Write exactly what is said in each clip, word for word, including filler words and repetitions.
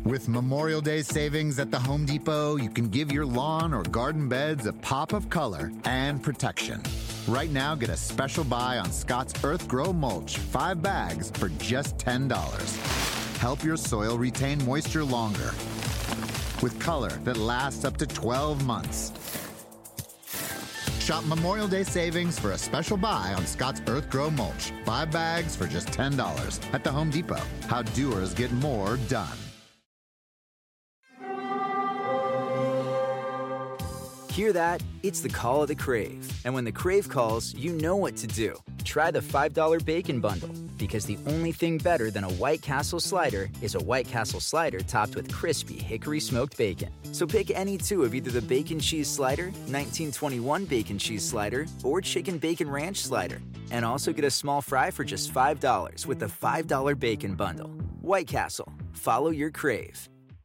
With Memorial Day savings at the Home Depot, you can give your lawn or garden beds a pop of color and protection. Right now, get a special buy on Scott's Earth Grow Mulch, five bags for just ten dollars. Help your soil retain moisture longer with color that lasts up to twelve months. Shop Memorial Day savings for a special buy on Scott's Earth Grow Mulch, five bags for just ten dollars at the Home Depot. How doers get more done. Hear that? It's the call of the Crave. And when the Crave calls, you know what to do. Try the five dollar Bacon Bundle, because the only thing better than a White Castle slider is a White Castle slider topped with crispy hickory smoked bacon. So pick any two of either the Bacon Cheese Slider, nineteen twenty-one Bacon Cheese Slider, or Chicken Bacon Ranch Slider. And also get a small fry for just five dollars with the five dollar Bacon Bundle. White Castle. Follow your Crave.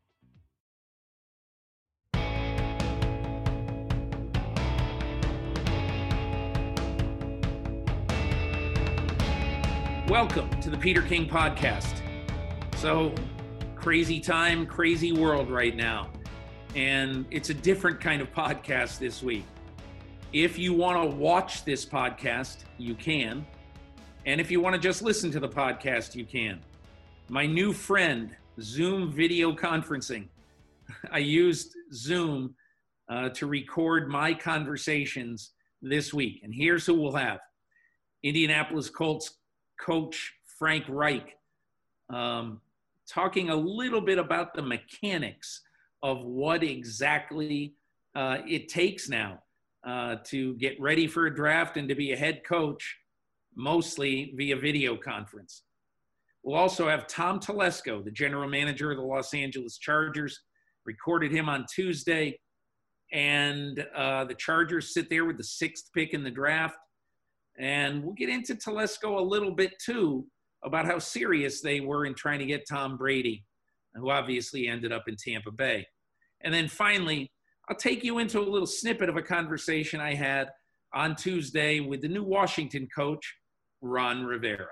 Welcome to the Peter King Podcast. So, crazy time, crazy world right now. And it's a different kind of podcast this week. If you want to watch this podcast, you can. And if you want to just listen to the podcast, you can. My new friend, Zoom video conferencing. I used Zoom uh, to record my conversations this week. And here's who we'll have. Indianapolis Colts coach Frank Reich, um, talking a little bit about the mechanics of what exactly uh, it takes now uh, to get ready for a draft and to be a head coach, mostly via video conference. We'll also have Tom Telesco, the general manager of the Los Angeles Chargers. Recorded him on Tuesday, and uh, the Chargers sit there with the sixth pick in the draft. And we'll get into Telesco a little bit, too, about how serious they were in trying to get Tom Brady, who obviously ended up in Tampa Bay. And then finally, I'll take you into a little snippet of a conversation I had on Tuesday with the new Washington coach, Ron Rivera.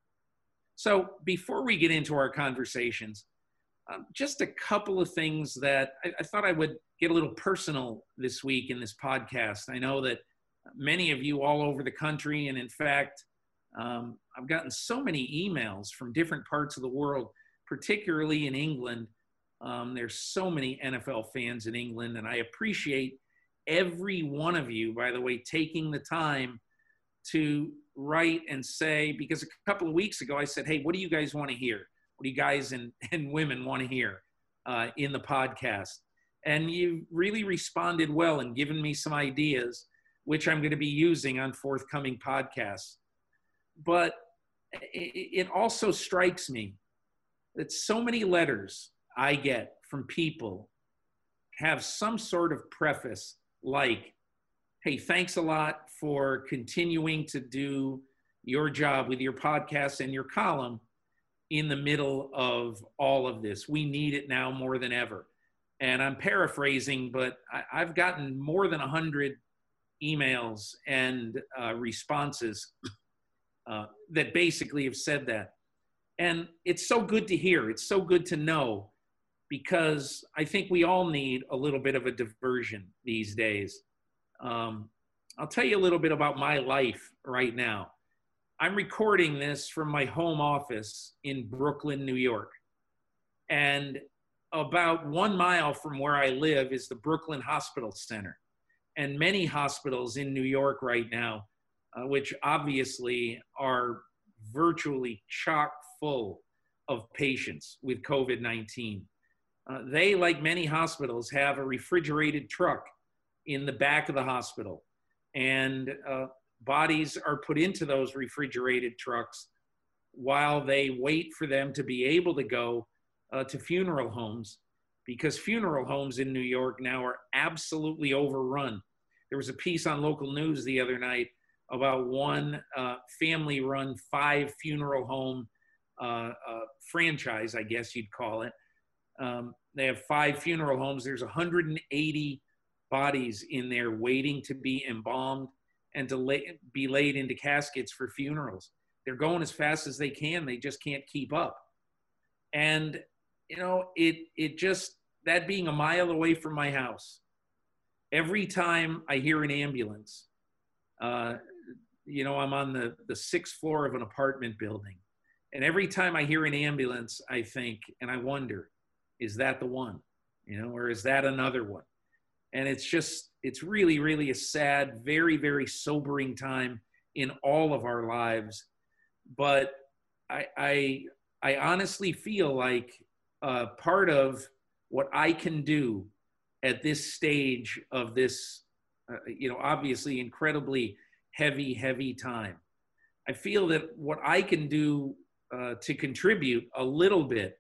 So before we get into our conversations, um, just a couple of things that I, I thought I would get a little personal this week in this podcast. I know that many of you all over the country, and in fact, um, I've gotten so many emails from different parts of the world, particularly in England. Um, there's so many N F L fans in England, and I appreciate every one of you, by the way, taking the time to write and say, because a couple of weeks ago I said, hey, what do you guys want to hear? What do you guys and, and women want to hear uh, in the podcast? And you really responded well and given me some ideas, which I'm going to be using on forthcoming podcasts. But it also strikes me that so many letters I get from people have some sort of preface like, hey, thanks a lot for continuing to do your job with your podcast and your column in the middle of all of this. We need it now more than ever. And I'm paraphrasing, but I've gotten more than one hundred emails and uh, responses uh, that basically have said that. And it's so good to hear. It's so good to know, because I think we all need a little bit of a diversion these days. Um, I'll tell you a little bit about my life right now. I'm recording this from my home office in Brooklyn, New York. And about one mile from where I live is the Brooklyn Hospital Center. And many hospitals in New York right now, uh, which obviously are virtually chock full of patients with COVID nineteen. Uh, they, like many hospitals, have a refrigerated truck in the back of the hospital. And uh, bodies are put into those refrigerated trucks while they wait for them to be able to go uh, to funeral homes, because funeral homes in New York now are absolutely overrun. There was a piece on local news the other night about one uh, family-run five funeral home uh, uh, franchise, I guess you'd call it. Um, they have five funeral homes. There's one hundred eighty bodies in there waiting to be embalmed and to lay, be laid into caskets for funerals. They're going as fast as they can. They just can't keep up. And you know, it it just, that being a mile away from my house, every time I hear an ambulance, uh, you know, I'm on the, the sixth floor of an apartment building. And every time I hear an ambulance, I think, and I wonder, is that the one? You know, or is that another one? And it's just, it's really, really a sad, very, very sobering time in all of our lives. But I, I, I honestly feel like uh, part of what I can do at this stage of this, uh, you know, obviously incredibly heavy, heavy time, I feel that what I can do uh, to contribute a little bit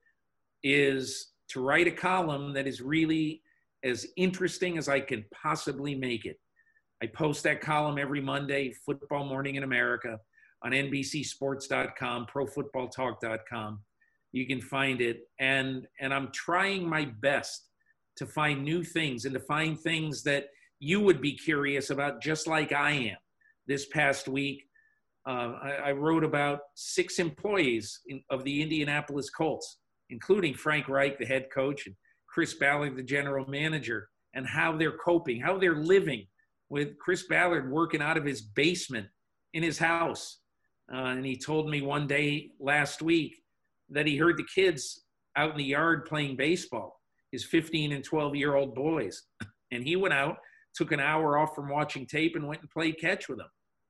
is to write a column that is really as interesting as I can possibly make it. I post that column every Monday, Football Morning in America, on N B C sports dot com, pro football talk dot com. You can find it. And, and I'm trying my best to find new things and to find things that you would be curious about, just like I am. This past week, uh, I, I wrote about six employees in, of the Indianapolis Colts, including Frank Reich, the head coach, and Chris Ballard, the general manager, and how they're coping, how they're living with Chris Ballard working out of his basement in his house. Uh, and he told me one day last week that he heard the kids out in the yard playing baseball, his fifteen and twelve year old boys. And he went out, took an hour off from watching tape, and went and played catch with them.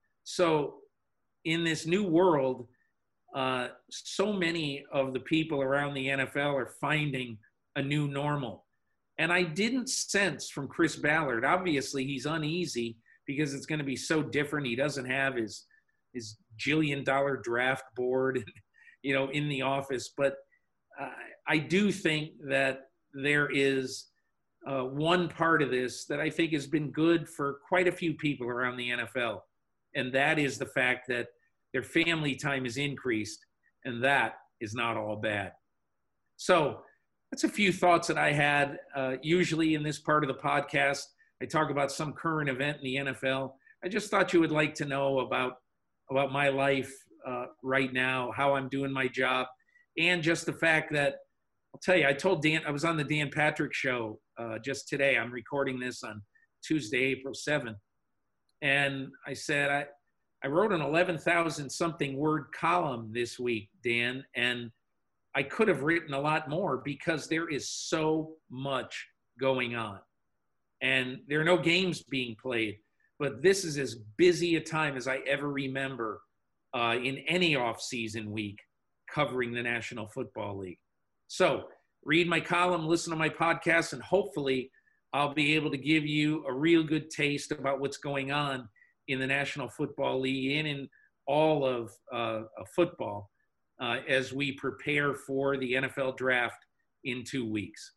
So in this new world, uh, so many of the people around the N F L are finding a new normal. And I didn't sense from Chris Ballard, obviously he's uneasy because it's going to be so different. He doesn't have his, his jillion dollar draft board, you know, in the office. But uh, I do think that there is uh, one part of this that I think has been good for quite a few people around the N F L. And that is the fact that their family time is increased, and that is not all bad. So that's a few thoughts that I had. Uh, usually in this part of the podcast, I talk about some current event in the N F L. I just thought you would like to know about, about my life uh, right now, how I'm doing my job, and just the fact that, I'll tell you, I told Dan, I was on the Dan Patrick show uh, just today. I'm recording this on Tuesday, April seventh. And I said, I, I wrote an eleven thousand something word column this week, Dan, and I could have written a lot more because there is so much going on. And there are no games being played, but this is as busy a time as I ever remember uh, in any off-season week covering the National Football League. So read my column, listen to my podcast, and hopefully I'll be able to give you a real good taste about what's going on in the National Football League and in all of uh, football uh, as we prepare for the N F L draft in two weeks.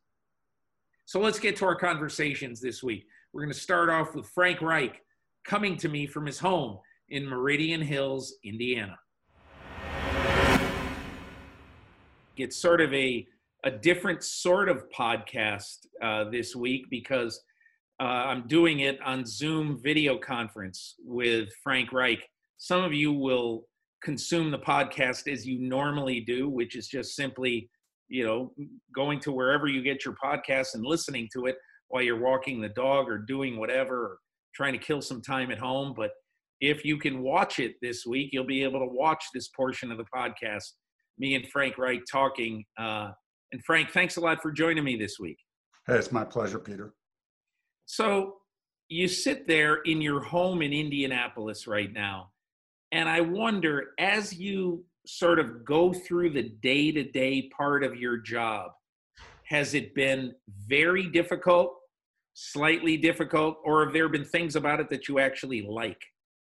So let's get to our conversations this week. We're going to start off with Frank Reich coming to me from his home in Meridian Hills, Indiana. It's sort of a, a different sort of podcast uh, this week because uh, I'm doing it on Zoom video conference with Frank Reich. Some of you will consume the podcast as you normally do, which is just simply, you know, going to wherever you get your podcast and listening to it while you're walking the dog or doing whatever, or trying to kill some time at home. But if you can watch it this week, you'll be able to watch this portion of the podcast, me and Frank Reich talking. Uh, and Frank, thanks a lot for joining me this week. Hey, it's my pleasure, Peter. So you sit there in your home in Indianapolis right now, and I wonder, as you sort of go through the day-to-day part of your job, has it been very difficult, slightly difficult, or have there been things about it that you actually like?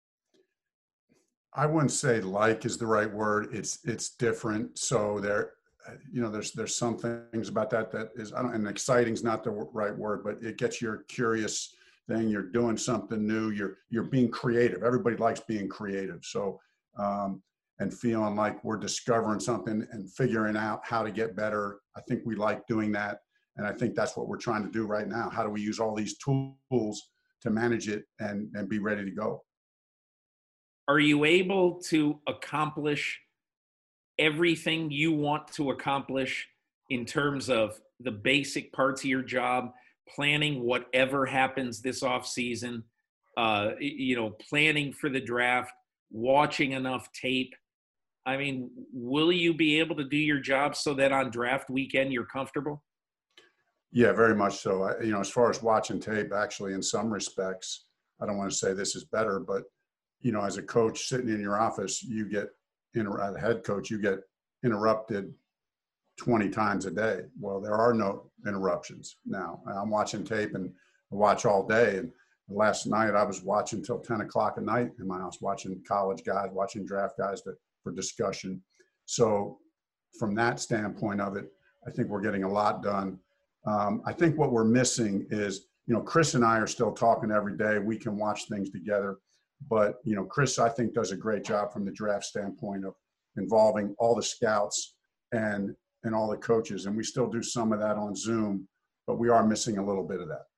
I wouldn't say like is the right word. It's it's different. So there, you know, there's there's some things about that that is, I don't, and exciting is not the right word, but it gets your curious thing. You're doing something new. You're you're being creative. Everybody likes being creative. So um, and feeling like we're discovering something and figuring out how to get better. I think we like doing that, and I think that's what we're trying to do right now. How do we use all these tools to manage it and and be ready to go? Are you able to accomplish everything you want to accomplish in terms of the basic parts of your job, planning whatever happens this off season, uh, you know, planning for the draft, watching enough tape? I mean, will you be able to do your job so that on draft weekend you're comfortable? Yeah, very much so. I, you know, as far as watching tape, actually, in some respects, I don't want to say this is better, but, you know, as a coach sitting in your office, you get, inter- as a head coach, you get interrupted twenty times a day. Well, there are no interruptions now. I'm watching tape and I watch all day. And last night I was watching till ten o'clock at night in my house, watching college guys, watching draft guys to, for discussion. So from that standpoint of it, I think we're getting a lot done. Um, I think what we're missing is, you know, Chris and I are still talking every day. We can watch things together. But, you know, Chris, I think, does a great job from the draft standpoint of involving all the scouts and and all the coaches. And we still do some of that on Zoom, but we are missing a little bit of that.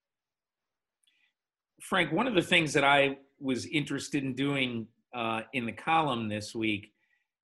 Frank, one of the things that I was interested in doing uh, in the column this week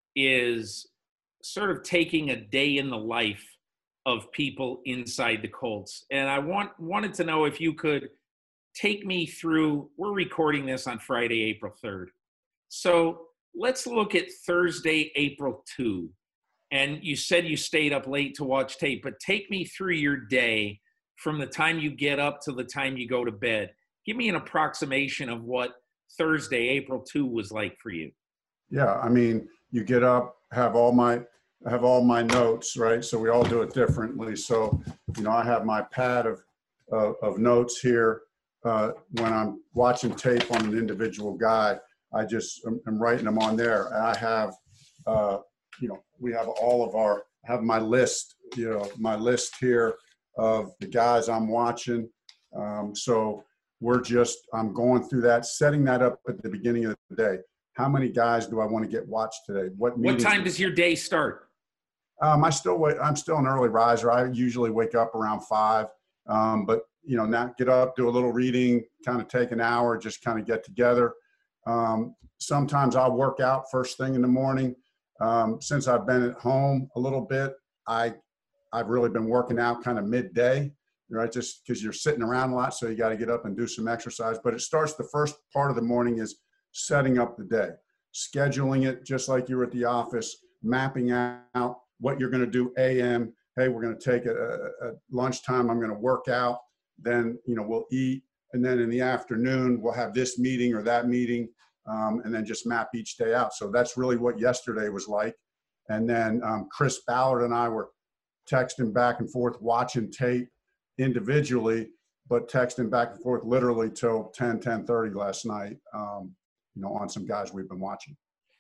is sort of taking a day in the life of people inside the Colts. And I want wanted to know if you could take me through, we're recording this on Friday, April third. So let's look at Thursday, April second. And you said you stayed up late to watch tape, but take me through your day from the time you get up to the time you go to bed. Give me an approximation of what Thursday, April second was like for you. Yeah, I mean, you get up, have all my I have all my notes, right? So we all do it differently. So, you know, I have my pad of of, of notes here. Uh, when I'm watching tape on an individual guy, I just am, am writing them on there. And I have, uh, you know, we have all of our, I have my list, you know, my list here of the guys I'm watching. Um, so we're just, I'm going through that, setting that up at the beginning of the day. How many guys do I want to get watched today? What What time does your day start? Um, I still wait. I'm still an early riser. I usually wake up around five, um, but you know, now get up, do a little reading, kind of take an hour, just kind of get together. Um, sometimes I'll work out first thing in the morning. Um, since I've been at home a little bit, I, I've really been working out kind of midday, right? Just because you're sitting around a lot, so you got to get up and do some exercise. But it starts, the first part of the morning is setting up the day, scheduling it just like you were at the office, mapping out what you're going to do A M. Hey, we're going to take a, a, a lunchtime. I'm going to work out. Then, you know, we'll eat. And then in the afternoon, we'll have this meeting or that meeting, um, and then just map each day out. So that's really what yesterday was like. And then um, Chris Ballard and I were texting back and forth, watching tape individually, but texting back and forth literally till ten, ten thirty last night, um, you know, on some guys we've been watching.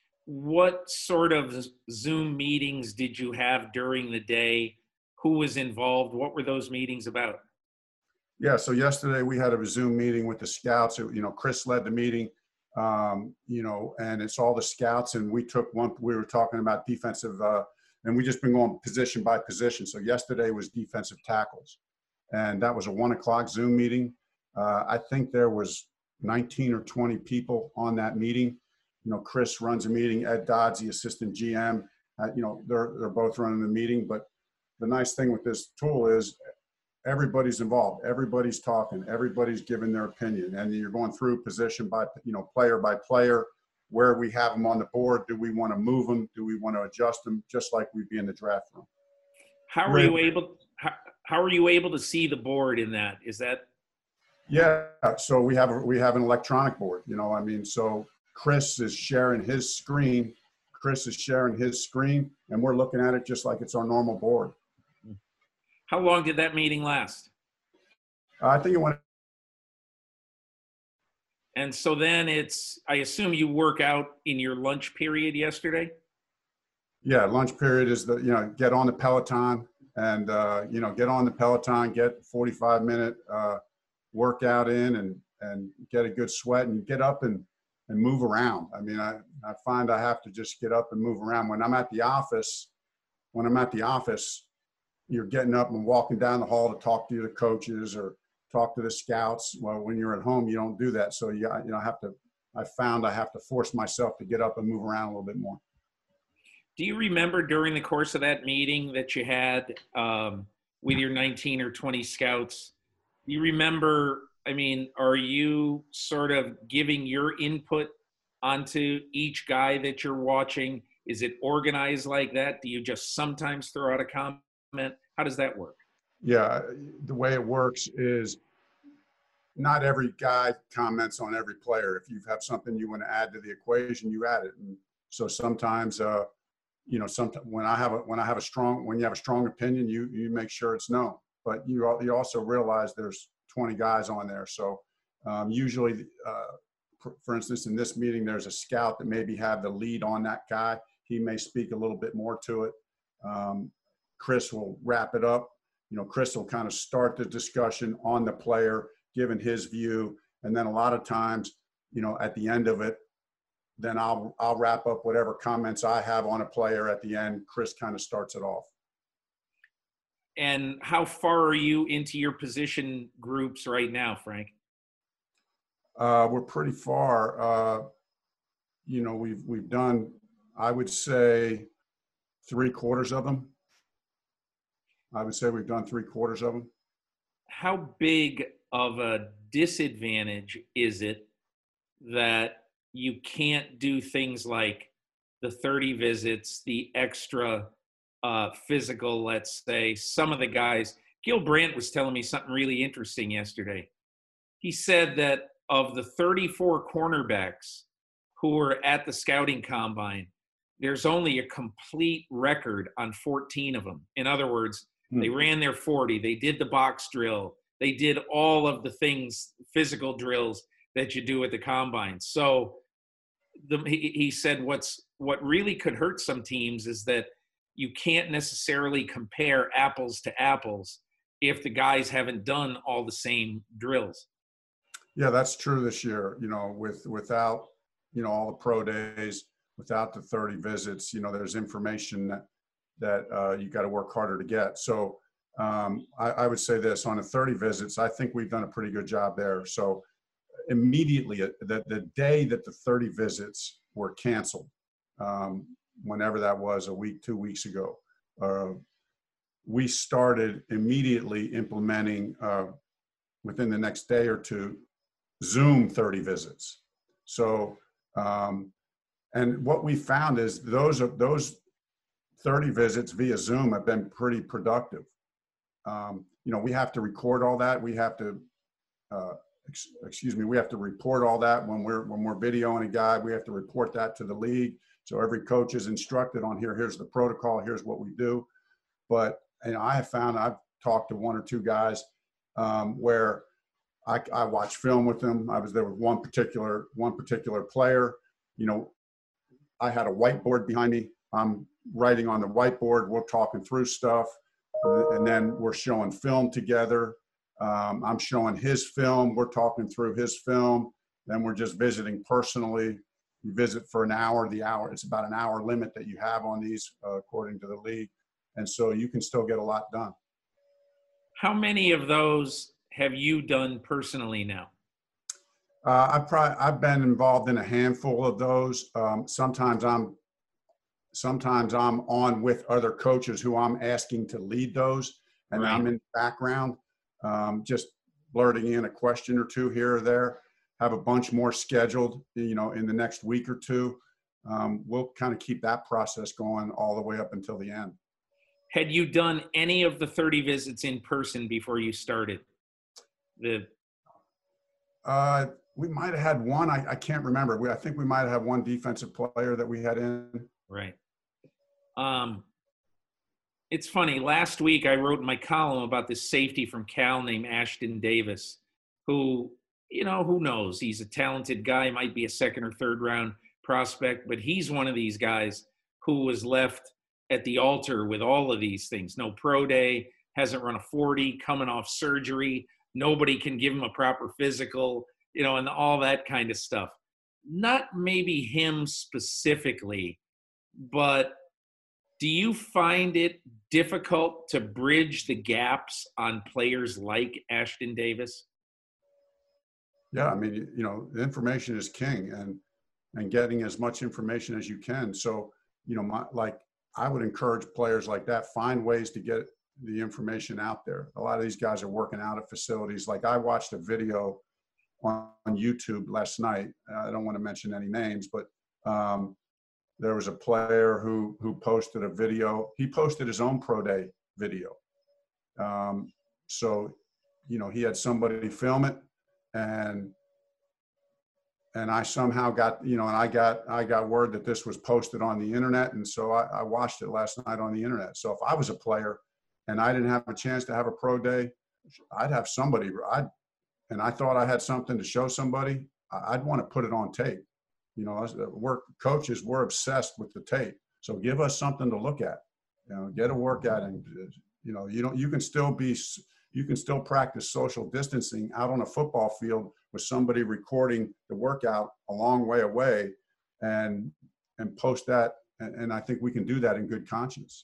What sort of Zoom meetings did you have during the day? Who was involved? What were those meetings about? Yeah, so yesterday we had a Zoom meeting with the scouts. You know, Chris led the meeting, um, you know, and it's all the scouts. And we took one, we were talking about defensive, uh, and we just been going position by position. So yesterday was defensive tackles. And that was a one o'clock Zoom meeting. Uh, I think there was nineteen or twenty people on that meeting. You know, Chris runs a meeting, Ed Dodds, the assistant G M, uh, you know, they're, they're both running the meeting. But the nice thing with this tool is everybody's involved. Everybody's talking. Everybody's giving their opinion. And you're going through position by, you know, player by player, where we have them on the board. Do we want to move them? Do we want to adjust them? Just like we'd be in the draft room. How are you able, how, how are you able to see the board in that? Is that? Yeah. So we have, a, we have an electronic board, you know, I mean, so Chris is sharing his screen. Chris is sharing his screen, and we're looking at it just like it's our normal board. How long did that meeting last? Uh, I think it went. And so then it's, I assume you work out in your lunch period yesterday? Yeah, lunch period is the, you know, get on the Peloton and, uh, you know, get on the Peloton, get forty-five minute uh, workout in and, and get a good sweat and get up and, and move around. I mean, I, I find I have to just get up and move around. When I'm at the office, when I'm at the office, you're getting up and walking down the hall to talk to the coaches or talk to the scouts. Well, when you're at home, you don't do that. So you, you know, I have to, I found I have to force myself to get up and move around a little bit more. Do you remember during the course of that meeting that you had um, with your nineteen or twenty scouts, do you remember, I mean, are you sort of giving your input onto each guy that you're watching? Is it organized like that? Do you just sometimes throw out a comment? How does that work? Yeah, the way it works is not every guy comments on every player. If you have something you want to add to the equation, you add it. And so sometimes, uh, you know, sometimes when I have a when I have a strong when you have a strong opinion, you you make sure it's known. But you you also realize there's twenty guys on there. So um, usually, uh, for, for instance, in this meeting, there's a scout that maybe have the lead on that guy. He may speak a little bit more to it. Um, Chris will wrap it up. You know, Chris will kind of start the discussion on the player, given his view, and then a lot of times, you know, at the end of it, then I'll I'll wrap up whatever comments I have on a player at the end. Chris kind of starts it off. And how far are you into your position groups right now, Frank? Uh, we're pretty far. Uh, you know, we've we've done, I would say, three quarters of them. I would say we've done three quarters of them. How big of a disadvantage is it that you can't do things like the thirty visits, the extra uh, physical, let's say? Some of the guys, Gil Brandt was telling me something really interesting yesterday. He said that of the thirty-four cornerbacks who were at the scouting combine, there's only a complete record on fourteen of them. In other words, hmm. they ran their forty, they did the box drill, they did all of the things, physical drills that you do at the combine. So the, he, he said what's what really could hurt some teams is that you can't necessarily compare apples to apples if the guys haven't done all the same drills. Yeah, that's true this year. You know, with without, you know, all the pro days, without the thirty visits, you know, there's information that, that uh, you got to work harder to get. So um, I, I would say this, on the thirty visits, I think we've done a pretty good job there. So immediately, the, the day that the thirty visits were canceled, um, whenever that was, a week, two weeks ago, uh, we started immediately implementing uh, within the next day or two, Zoom thirty visits. So, um, and what we found is those are, those thirty visits via Zoom have been pretty productive. Um, you know, we have to record all that. We have to, uh, ex- excuse me, we have to report all that when we're when we're videoing a guy. We have to report that to the league. So every coach is instructed on here. Here's the protocol. Here's what we do. But you know, I have found I've talked to one or two guys um, where I, I watched film with them. I was there with one particular one particular player. You know, I had a whiteboard behind me. I'm writing on the whiteboard. We're talking through stuff, and then we're showing film together. Um, I'm showing his film. We're talking through his film. Then we're just visiting personally. You visit for an hour. The hour, it's about an hour limit that you have on these, uh, according to the league, and so you can still get a lot done. How many of those have you done personally now? Uh, I've probably I've been involved in a handful of those. Um, sometimes I'm sometimes I'm on with other coaches who I'm asking to lead those, and right. I'm in the background, um, just blurting in a question or two here or there. Have a bunch more scheduled, you know, in the next week or two. Um, we'll kind of keep that process going all the way up until the end. Had you done any of the thirty visits in person before you started? The uh, we might have had one. I, I can't remember. We, I think we might have had one defensive player that we had in. Right. Um, it's funny. Last week I wrote in my column about this safety from Cal named Ashton Davis, who, you know, who knows? He's a talented guy, might be a second or third round prospect, but he's one of these guys who was left at the altar with all of these things. No pro day, hasn't run a forty, coming off surgery. Nobody can give him a proper physical, you know, and all that kind of stuff. Not maybe him specifically, but do you find it difficult to bridge the gaps on players like Ashton Davis? Yeah, I mean, you know, the information is king, and and getting as much information as you can. So, you know, my, like I would encourage players like that, find ways to get the information out there. A lot of these guys are working out at facilities. Like I watched a video on, on YouTube last night. I don't want to mention any names, but um, there was a player who who posted a video. He posted his own pro day video. Um, so, you know, he had somebody film it, and and I somehow got, you know, and I got I got word that this was posted on the internet, and so I, I watched it last night on the internet. So if I was a player and I didn't have a chance to have a pro day, I'd have somebody. I'd and I thought I had something to show somebody. I'd want to put it on tape. You know, as we're coaches, we're obsessed with the tape. So give us something to look at. You know, get a workout, and you know, you don't. You can still be. You can still practice social distancing out on a football field with somebody recording the workout a long way away, and and post that. And, and I think we can do that in good conscience.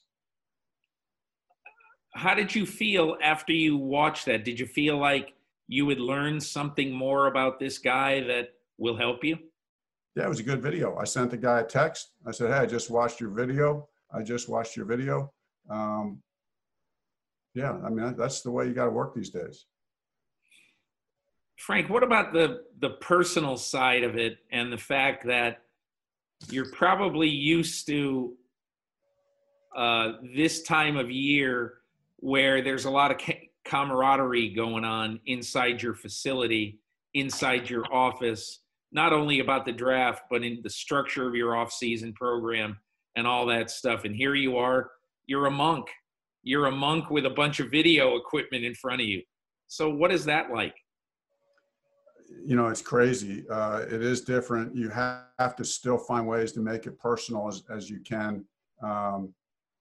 How did you feel after you watched that? Did you feel like you would learn something more about this guy that will help you? Yeah, it was a good video. I sent the guy a text. I said, hey, I just watched your video. I just watched your video. Um, yeah, I mean, that's the way you got to work these days. Frank, what about the, the personal side of it and the fact that you're probably used to uh, this time of year where there's a lot of ca- camaraderie going on inside your facility, inside your office, not only about the draft, but in the structure of your off-season program and all that stuff. And here you are, you're a monk. You're a monk with a bunch of video equipment in front of you. So what is that like? You know, it's crazy. Uh, it is different. You have, have to still find ways to make it personal as, as you can. Um,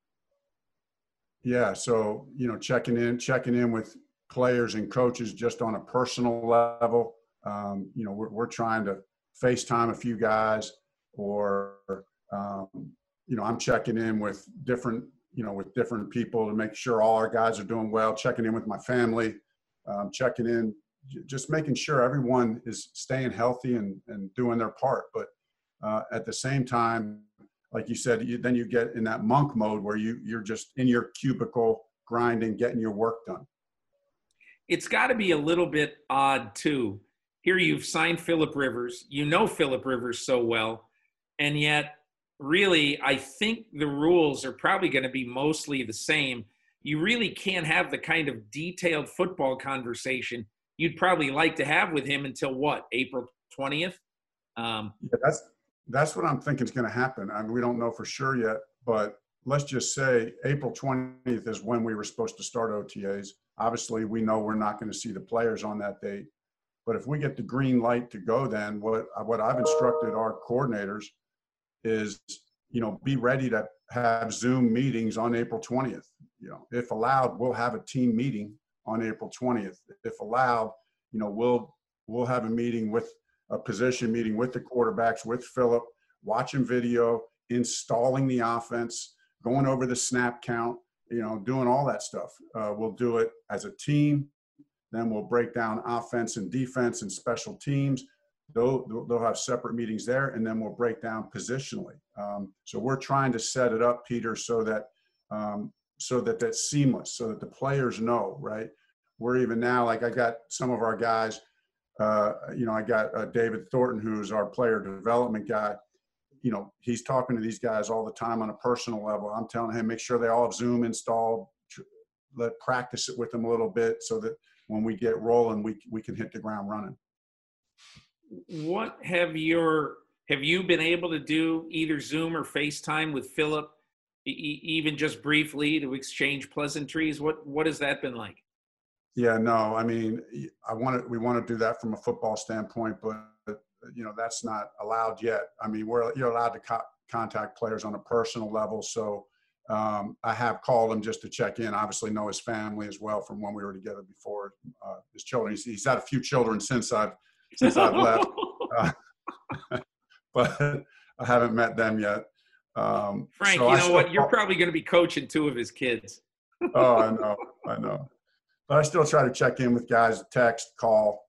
yeah. So, you know, checking in, checking in with players and coaches just on a personal level. Um, you know, we're, we're trying to FaceTime a few guys, or, um, you know, I'm checking in with different, you know, with different people to make sure all our guys are doing well, checking in with my family, um, checking in, just making sure everyone is staying healthy and, and doing their part. But uh, at the same time, like you said, you, then you get in that monk mode where you, you're just in your cubicle grinding, getting your work done. It's got to be a little bit odd too. Here you've signed Phillip Rivers. You know Phillip Rivers so well, and yet really, I think the rules are probably going to be mostly the same. You really can't have the kind of detailed football conversation you'd probably like to have with him until what, April twentieth? Um, yeah, that's that's what I'm thinking is going to happen. I mean, we don't know for sure yet, but let's just say April twentieth is when we were supposed to start O T As. Obviously, we know we're not going to see the players on that date. But if we get the green light to go, then what what I've instructed our coordinators is, you know, be ready to have Zoom meetings on April twentieth. You know, if allowed, we'll have a team meeting on April twentieth. If allowed, you know, we'll we'll have a meeting with a position meeting with the quarterbacks, with Phillip, watching video, installing the offense, going over the snap count, you know, doing all that stuff. Uh, we'll do it as a team. Then we'll break down offense and defense and special teams. They'll, they'll have separate meetings there, and then we'll break down positionally. Um, so we're trying to set it up, Peter, so that um, so that that's seamless, so that the players know, right? We're even now, like I got some of our guys, uh, you know, I got uh, David Thornton, who's our player development guy. You know, he's talking to these guys all the time on a personal level. I'm telling him, make sure they all have Zoom installed, let practice it with them a little bit so that when we get rolling, we we can hit the ground running. What have your have you been able to do, either Zoom or FaceTime with Phillip, e- even just briefly, to exchange pleasantries? What what has that been like? Yeah, no, I mean, I want to we want to do that from a football standpoint, but you know that's not allowed yet. I mean, we're you're allowed to co- contact players on a personal level, so. Um, I have called him just to check in. Obviously, know his family as well from when we were together before. Uh, his children. He's, he's had a few children since I've since I've left, uh, but I haven't met them yet. Um, Frank, so you I know what? call, You're probably going to be coaching two of his kids. Oh, I know, I know. But I still try to check in with guys, text, call.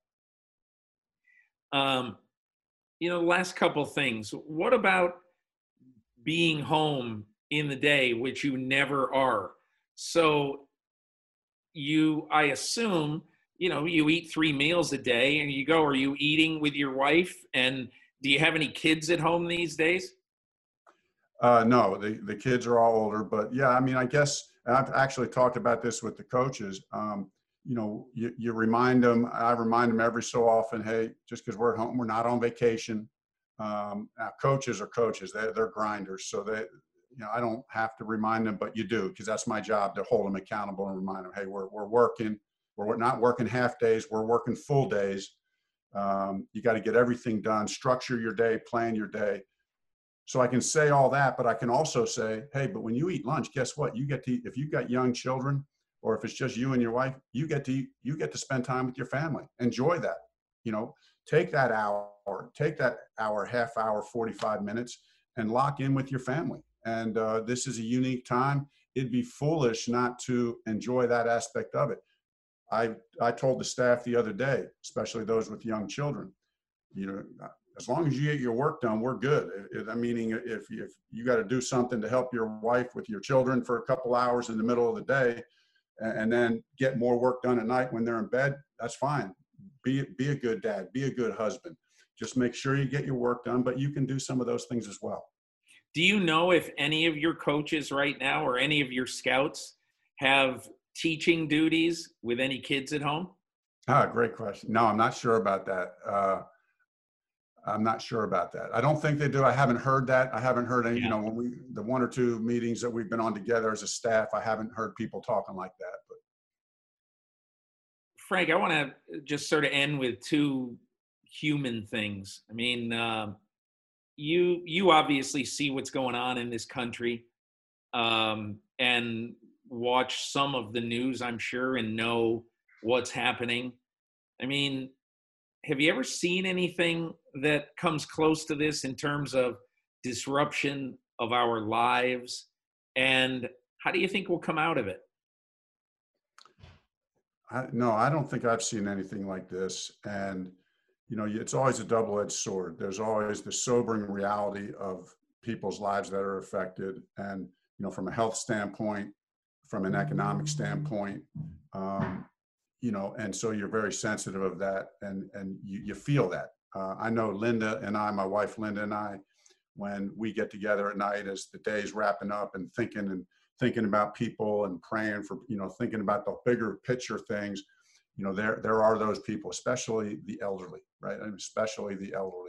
Um, you know, last couple things. What about being home in the day, which you never are. So you, I assume, you know, you eat three meals a day and you go, are you eating with your wife? And do you have any kids at home these days? Uh, no, the, the kids are all older, but yeah, I mean, I guess I've actually talked about this with the coaches. Um, you know, you, you remind them, I remind them every so often, hey, just because we're at home, we're not on vacation. Um, now coaches are coaches, they're, they're grinders. So they, you know, I don't have to remind them, but you do, because that's my job to hold them accountable and remind them, hey, we're, we're working, we're not working half days, we're working full days. Um, you got to get everything done, structure your day, plan your day. So I can say all that, but I can also say, hey, but when you eat lunch, guess what? You get to, if you've got young children, or if it's just you and your wife, you get to, you get to spend time with your family. Enjoy that. You know, take that hour, take that hour, half hour, forty-five minutes, and lock in with your family. And uh, this is a unique time. It'd be foolish not to enjoy that aspect of it. I, I told the staff the other day, especially those with young children, you know, as long as you get your work done, we're good. I meaning if, if you got to do something to help your wife with your children for a couple hours in the middle of the day, and then get more work done at night when they're in bed, that's fine. Be, be a good dad, be a good husband. Just make sure you get your work done, but you can do some of those things as well. Do you know if any of your coaches right now or any of your scouts have teaching duties with any kids at home? Ah, great question. No, I'm not sure about that. Uh, I'm not sure about that. I don't think they do. I haven't heard that. I haven't heard any, yeah. you know, when we, the one or two meetings that we've been on together as a staff, I haven't heard people talking like that. But Frank, I want to just sort of end with two human things. I mean, uh, you, you obviously see what's going on in this country, um, and watch some of the news, I'm sure, and know what's happening. I mean, have you ever seen anything that comes close to this in terms of disruption of our lives? And how do you think we'll come out of it? I, no, I don't think I've seen anything like this. And, you know, it's always a double-edged sword. There's always the sobering reality of people's lives that are affected. And, you know, from a health standpoint, from an economic standpoint, um, you know, and so you're very sensitive of that, and, and you, you feel that. Uh, I know Linda and I, my wife Linda and I, when we get together at night as the day's wrapping up and thinking and thinking about people and praying for, you know, thinking about the bigger picture things, you know, there, there are those people, especially the elderly, right? And especially the elderly.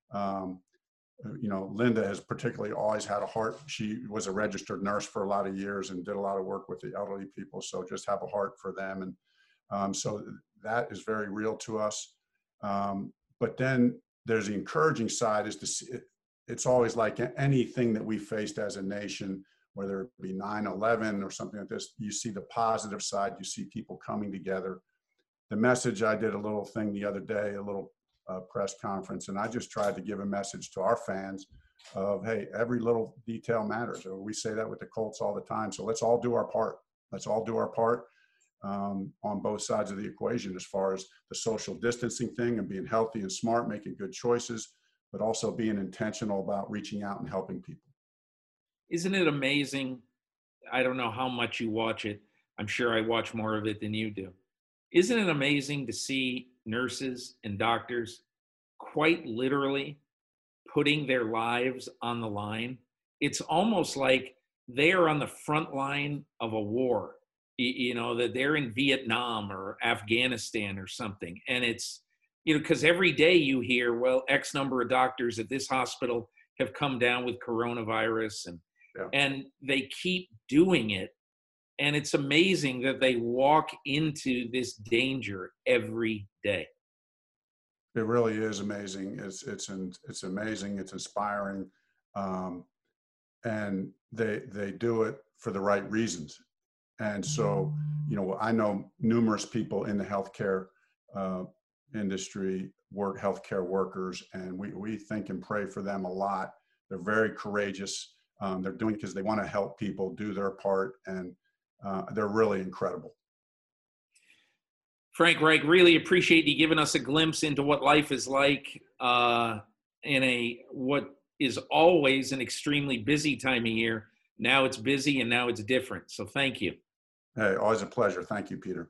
Um, you know, Linda has particularly always had a heart. She was a registered nurse for a lot of years and did a lot of work with the elderly people. So just have a heart for them. And Um, so that is very real to us. Um, but then there's the encouraging side is to see, it, it's always like anything that we faced as a nation, whether it be nine eleven or something like this, you see the positive side, you see people coming together. The message, I did a little thing the other day, a little uh, press conference, and I just tried to give a message to our fans of, hey, every little detail matters. We say that with the Colts all the time. So let's all do our part. Let's all do our part. Um, on both sides of the equation, as far as the social distancing thing and being healthy and smart, making good choices, but also being intentional about reaching out and helping people. Isn't it amazing? I don't know how much you watch it. I'm sure I watch more of it than you do. Isn't it amazing to see nurses and doctors quite literally putting their lives on the line? It's almost like they are on the front line of a war. You know, that they're in Vietnam or Afghanistan or something. And it's, you know, because every day you hear, well, X number of doctors at this hospital have come down with coronavirus, and yeah. and they keep doing it. And it's amazing that they walk into this danger every day. It really is amazing. It's, it's, it's amazing. It's inspiring. Um, and they, they do it for the right reasons. And so, you know, I know numerous people in the healthcare uh, industry, work healthcare workers, and we, we think and pray for them a lot. They're very courageous. Um, they're doing it because they want to help people do their part, and uh, they're really incredible. Frank Reich, really appreciate you giving us a glimpse into what life is like uh, in a what is always an extremely busy time of year. Now it's busy and now it's different. So thank you. Hey, always a pleasure. Thank you, Peter.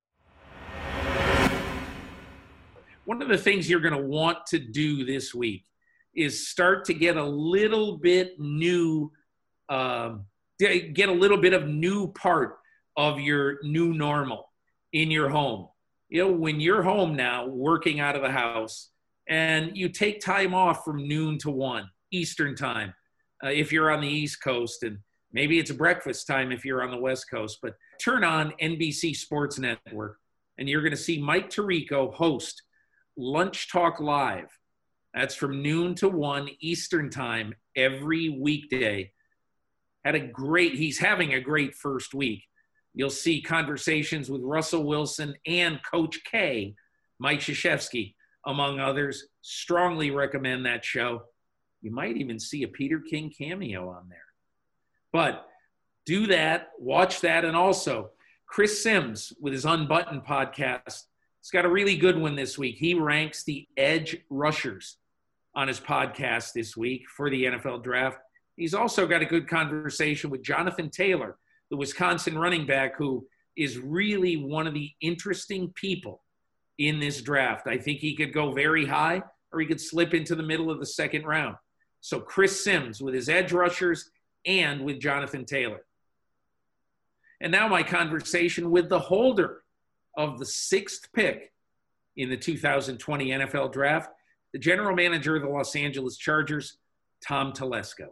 One of the things you're going to want to do this week is start to get a little bit new, um, get a little bit of new part of your new normal in your home. You know, when you're home now, working out of the house, and you take time off from noon to one Eastern time, uh, if you're on the East Coast, and maybe it's breakfast time if you're on the West Coast, but turn on N B C Sports Network, and you're going to see Mike Tirico host Lunch Talk Live. That's from noon to one Eastern time every weekday. Had a great, he's having a great first week. You'll see conversations with Russell Wilson and Coach K, Mike Krzyzewski, among others. Strongly recommend that show. You might even see a Peter King cameo on there. But do that, watch that, and also Chris Sims with his Unbuttoned podcast. He's got a really good one this week. He ranks the edge rushers on his podcast this week for the N F L draft. He's also got a good conversation with Jonathan Taylor, the Wisconsin running back, who is really one of the interesting people in this draft. I think he could go very high or he could slip into the middle of the second round. So Chris Sims with his edge rushers and with Jonathan Taylor. And now my conversation with the holder of the sixth pick in the two thousand twenty N F L draft, the general manager of the Los Angeles Chargers, Tom Telesco.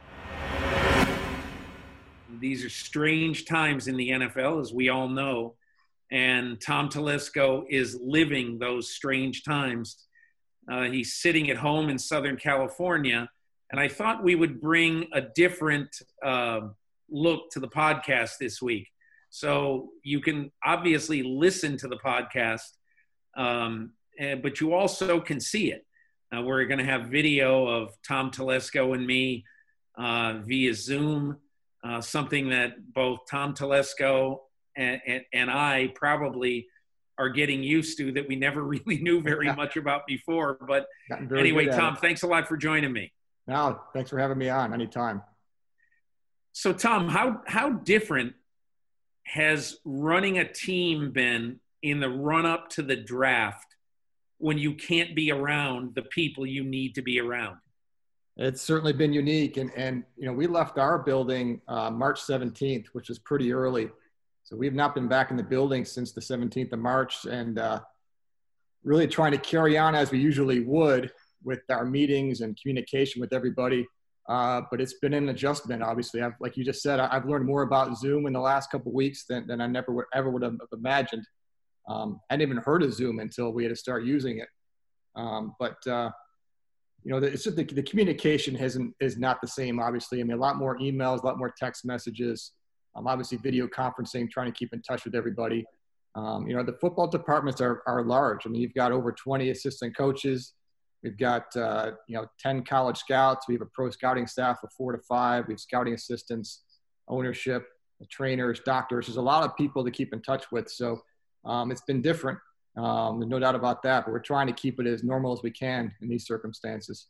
These are strange times in the N F L, as we all know, and Tom Telesco is living those strange times. Uh, he's sitting at home in Southern California, and I thought we would bring a different uh, look to the podcast this week. So you can obviously listen to the podcast, um, and, but you also can see it. Uh, we're going to have video of Tom Telesco and me uh, via Zoom. Uh, something that both Tom Telesco and, and, and I probably are getting used to, that we never really knew very yeah. much about before. But anyway, Tom, it. thanks a lot for joining me. No, thanks for having me on anytime. So, Tom, how how different has running a team been in the run-up to the draft when you can't be around the people you need to be around? It's certainly been unique. And, and you know, we left our building uh, March seventeenth, which was pretty early. So we've not been back in the building since the seventeenth of March, and uh, really trying to carry on as we usually would with our meetings and communication with everybody. Uh, but it's been an adjustment, obviously. I've, like you just said, I've learned more about Zoom in the last couple of weeks than, than I never would, ever would have imagined. Um, I hadn't even heard of Zoom until we had to start using it. Um, but, uh, you know, it's just the, the communication hasn't, is not the same, obviously. I mean, a lot more emails, a lot more text messages, um, obviously video conferencing, trying to keep in touch with everybody. Um, you know, the football departments are, are large. I mean, you've got over twenty assistant coaches. We've got, uh, you know, ten college scouts. We have a pro scouting staff of four to five. We have scouting assistants, ownership, trainers, doctors. There's a lot of people to keep in touch with. So um, it's been different. Um, there's no doubt about that, but we're trying to keep it as normal as we can in these circumstances.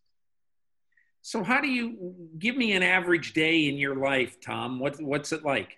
So how do you give me an average day in your life, Tom? What, what's it like?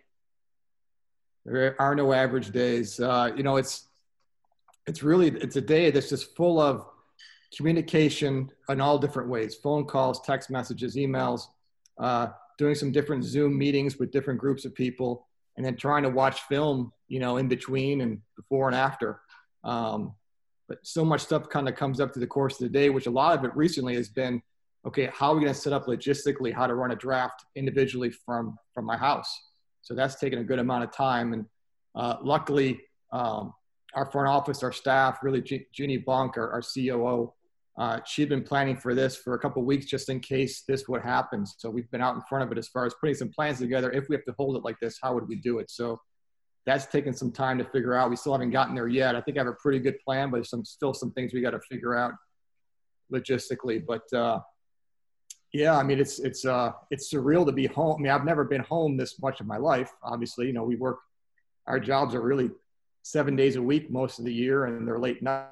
There are no average days. Uh, you know, it's, it's really, it's a day that's just full of communication in all different ways, phone calls, text messages, emails, uh, doing some different Zoom meetings with different groups of people, and then trying to watch film, you know, in between and before and after. Um, but so much stuff kind of comes up through the course of the day, which a lot of it recently has been, okay, how are we going to set up logistically how to run a draft individually from, from my house? So that's taken a good amount of time. And uh, luckily, um, our front office, our staff, really G- Jeannie Bunk, our, our C O O, uh, she'd been planning for this for a couple of weeks just in case this would happen. So we've been out in front of it as far as putting some plans together. If we have to hold it like this, how would we do it? So that's taken some time to figure out. We still haven't gotten there yet. I think I have a pretty good plan, but there's some, still some things we got to figure out logistically. But uh, yeah, I mean, it's, it's, uh, it's surreal to be home. I mean, I've never been home this much of my life. Obviously, you know, we work, our jobs are really seven days a week most of the year, and they're late night,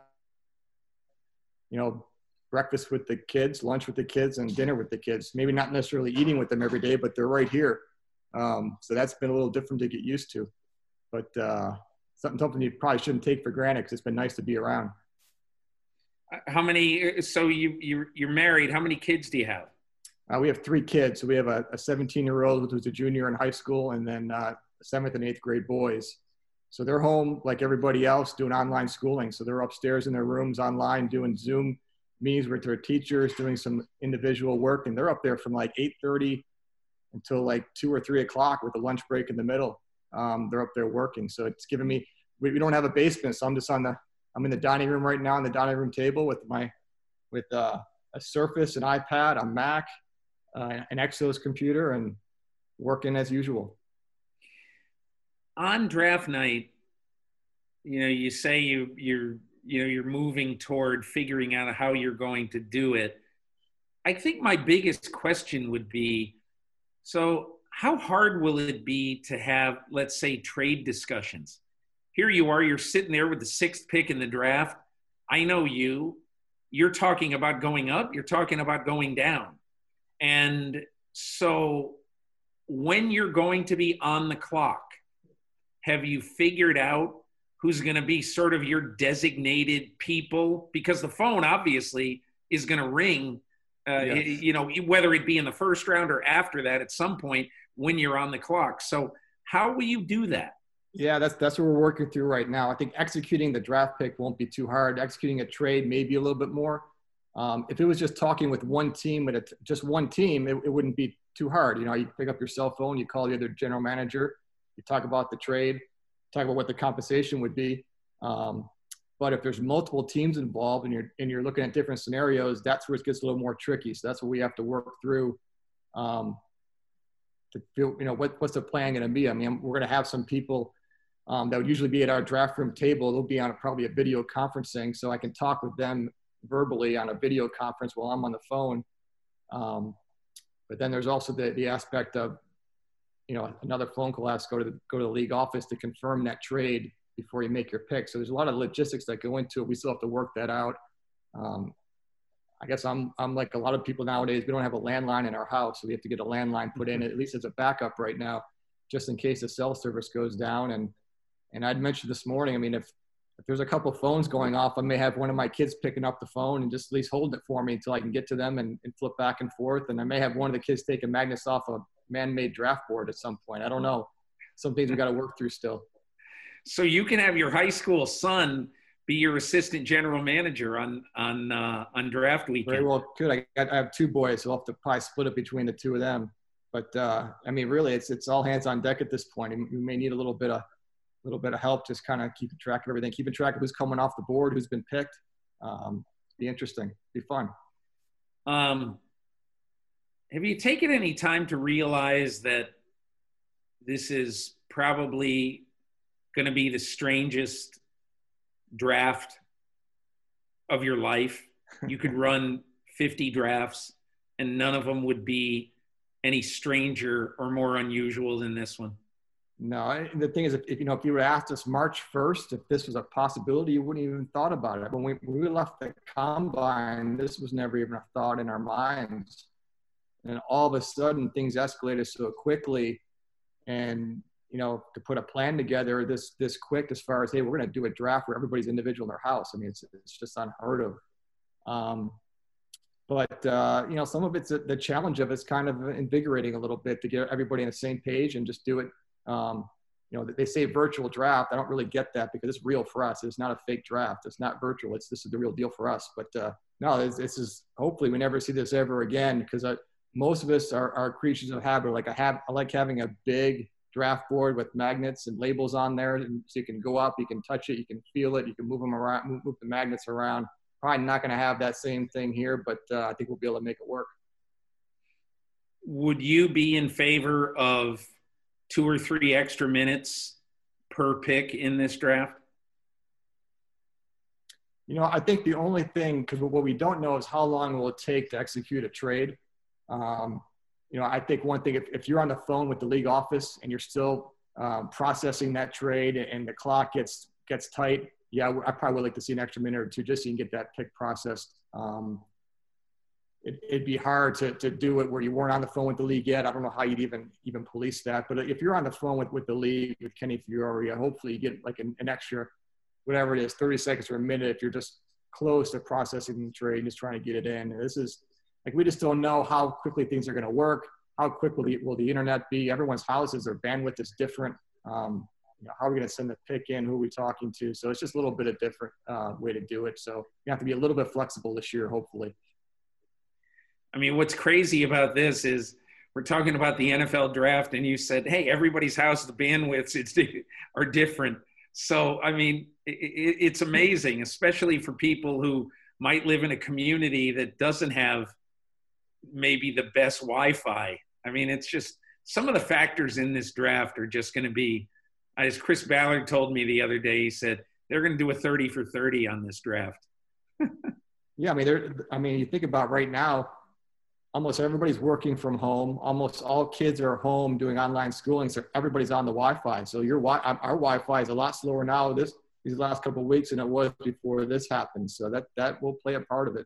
you know, breakfast with the kids, lunch with the kids, and dinner with the kids. Maybe not necessarily eating with them every day, but they're right here. Um, so that's been a little different to get used to, but uh, something, something you probably shouldn't take for granted because it's been nice to be around. How many, so you, you're, you're married. How many kids do you have? Uh, we have three kids. So we have a seventeen year old who's a junior in high school, and then uh, seventh and eighth grade boys. So they're home like everybody else doing online schooling. So they're upstairs in their rooms online doing Zoom meetings with their teachers, doing some individual work. And they're up there from like eight thirty until like two or three o'clock with a lunch break in the middle. Um, they're up there working. So it's given me, we, we don't have a basement. So I'm just on the, I'm in the dining room right now on the dining room table with my, with uh, a Surface, an iPad, a Mac, uh, an Exos computer, and working as usual. On draft night, you know, you say you, you're, you know, you're moving toward figuring out how you're going to do it. I think my biggest question would be, so how hard will it be to have, let's say, trade discussions? Here you are, you're sitting there with the sixth pick in the draft. I know you, you're talking about going up, you're talking about going down. And so when you're going to be on the clock, have you figured out who's going to be sort of your designated people? Because the phone obviously is going to ring, uh, yes. you know, whether it be in the first round or after that at some point when you're on the clock. So how will you do that? Yeah, that's that's what we're working through right now. I think executing the draft pick won't be too hard. Executing a trade maybe a little bit more. Um, if it was just talking with one team, with a, just one team, it, it wouldn't be too hard. You know, you pick up your cell phone, you call the other general manager, you talk about the trade, talk about what the compensation would be. Um, but if there's multiple teams involved and you're and you're looking at different scenarios, that's where it gets a little more tricky. So that's what we have to work through. Um, to feel, you know, what what's the plan going to be? I mean, we're going to have some people um, that would usually be at our draft room table. They'll be on a, probably a video conferencing, so I can talk with them verbally on a video conference while I'm on the phone. Um, but then there's also the the aspect of, you know, another phone call has to go to the, go to the league office to confirm that trade before you make your pick. So there's a lot of logistics that go into it. We still have to work that out. Um, I guess I'm, I'm like a lot of people nowadays, we don't have a landline in our house. So we have to get a landline put in, at least as a backup right now, just in case the cell service goes down. And, and I'd mentioned this morning, I mean, if, if there's a couple phones going off, I may have one of my kids picking up the phone and just at least holding it for me until I can get to them and, and flip back and forth. And I may have one of the kids taking magnets off a man-made draft board at some point. I don't know. Some things we got to work through still. So you can have your high school son be your assistant general manager on on uh, on draft weekend. Very well could. I, I have two boys, so I'll have to probably split it between the two of them. But uh, I mean, really, it's it's all hands on deck at this point. We may need a little bit of little bit of help, just kind of keeping track of everything, keeping track of who's coming off the board, who's been picked. Um, be interesting, be fun. Um, have you taken any time to realize that this is probably going to be the strangest draft of your life? You could run fifty drafts and none of them would be any stranger or more unusual than this one. No, I, the thing is, if, if you know, if you were asked us March first, if this was a possibility, you wouldn't even thought about it. When we, when we left the combine, this was never even a thought in our minds. And all of a sudden things escalated so quickly, and, you know, to put a plan together this, this quick as far as, hey, we're going to do a draft where everybody's individual in their house. I mean, it's, it's just unheard of. Um, but, uh, you know, some of it's a, the challenge of it's kind of invigorating a little bit to get everybody on the same page and just do it. Um, you know, they say virtual draft. I don't really get that because it's real for us. It's not a fake draft. It's not virtual. It's, this is the real deal for us. But, uh, no, this, this is, hopefully we never see this ever again, because I, most of us are, are creatures of habit. Like I have, I like having a big draft board with magnets and labels on there, and so you can go up, you can touch it, you can feel it, you can move them around, move, move the magnets around. Probably not going to have that same thing here, but uh, I think we'll be able to make it work. Would you be in favor of two or three extra minutes per pick in this draft? You know, I think the only thing, because what we don't know is how long will it take to execute a trade. Um, you know, I think one thing, if, if you're on the phone with the league office and you're still um, processing that trade and the clock gets gets tight, yeah, I probably would like to see an extra minute or two just so you can get that pick processed. Um, it, it'd be hard to, to do it where you weren't on the phone with the league yet. I don't know how you'd even, even police that, but if you're on the phone with, with the league, with Kenny Fiore, hopefully you get like an, an extra, whatever it is, thirty seconds or a minute if you're just close to processing the trade and just trying to get it in. And this is like, we just don't know how quickly things are going to work. How quick will the, will the internet be? Everyone's houses, their bandwidth is different. Um, you know, how are we going to send the pick in? Who are we talking to? So it's just a little bit of different uh, way to do it. So you have to be a little bit flexible this year, hopefully. I mean, what's crazy about this is we're talking about the N F L draft, and you said, hey, everybody's house, the bandwidths it's, are different. So, I mean, it, it's amazing, especially for people who might live in a community that doesn't have maybe the best Wi-Fi. I mean, it's just some of the factors in this draft are just going to be, as Chris Ballard told me the other day, he said, they're going to do a thirty for thirty on this draft. Yeah, I mean, there. I mean, you think about right now, almost everybody's working from home. Almost all kids are home doing online schooling, so everybody's on the Wi-Fi. So your our Wi-Fi is a lot slower now this these last couple of weeks than it was before this happened. So that that will play a part of it.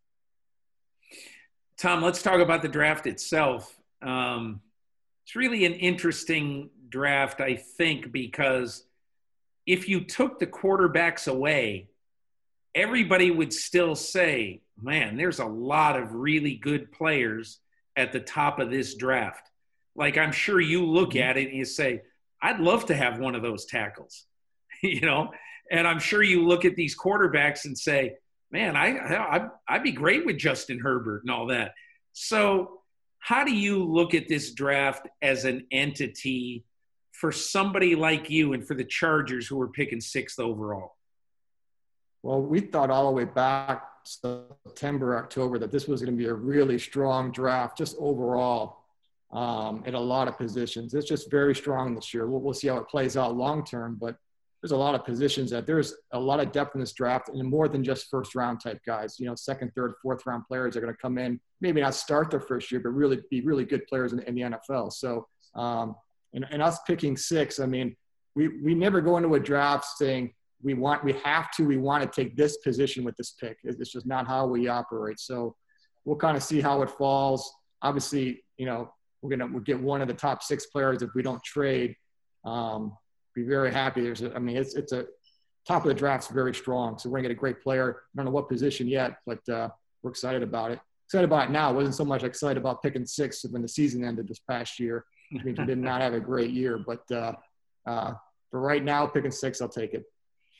Tom, let's talk about the draft itself. Um, it's really an interesting draft, I think, because if you took the quarterbacks away, everybody would still say, man, there's a lot of really good players at the top of this draft. Like, I'm sure you look at it and you say, I'd love to have one of those tackles, you know? And I'm sure you look at these quarterbacks and say, man, I, I, I'd be great with Justin Herbert and all that. So how do you look at this draft as an entity for somebody like you and for the Chargers who were picking sixth overall? Well, we thought all the way back September, October, that this was going to be a really strong draft just overall um, at a lot of positions. It's just very strong this year. We'll, we'll see how it plays out long term, but there's a lot of positions that there's a lot of depth in this draft, and more than just first round type guys. You know, second, third, fourth round players are going to come in, maybe not start their first year, but really be really good players in, in the N F L. So, um, and, and us picking six, I mean, we we never go into a draft saying we want, we have to, we want to take this position with this pick. It's just not how we operate. So we'll kind of see how it falls. Obviously, you know, we're gonna we'll get one of the top six players if we don't trade. Um, be very happy. There's, a, I mean, it's it's a top of the draft's very strong. So we're gonna get a great player. I don't know what position yet, but uh, we're excited about it. Excited about it now. I wasn't so much excited about picking six when the season ended this past year. I mean, we did not have a great year, but uh, uh, for right now, picking six, I'll take it.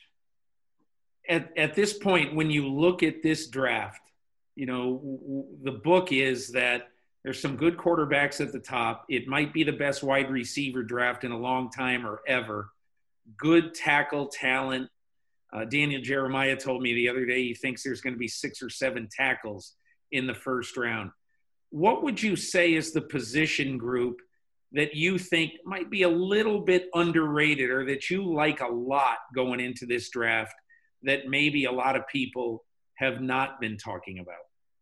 At at this point, when you look at this draft, you know, w- w- the book is that there's some good quarterbacks at the top. It might be the best wide receiver draft in a long time or ever. Good tackle talent. Uh, Daniel Jeremiah told me the other day he thinks there's going to be six or seven tackles in the first round. What would you say is the position group that you think might be a little bit underrated or that you like a lot going into this draft that maybe a lot of people have not been talking about?